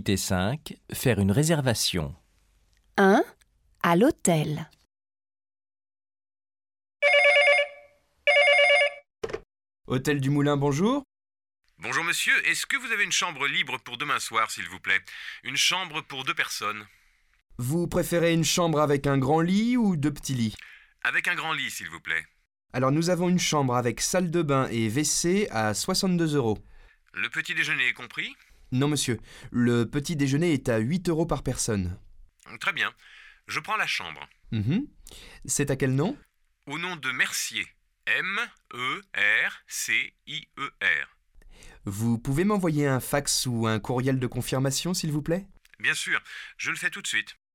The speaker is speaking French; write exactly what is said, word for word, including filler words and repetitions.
Unité cinq, faire une réservation. un. À l'hôtel. Hôtel du Moulin, bonjour. Bonjour monsieur, est-ce que vous avez une chambre libre pour demain soir, s'il vous plaît? Une chambre pour deux personnes. Vous préférez une chambre avec un grand lit ou deux petits lits? Avec un grand lit, s'il vous plaît. Alors nous avons une chambre avec salle de bain et W C à soixante-deux euros. Le petit déjeuner est compris? Non monsieur, le petit déjeuner est à huit euros par personne. Très bien. Je prends la chambre. Mhm. C'est à quel nom? Au nom de Mercier. M E R C I E R. Vous pouvez m'envoyer un fax ou un courriel de confirmation, s'il vous plaît? Bien sûr, je le fais tout de suite.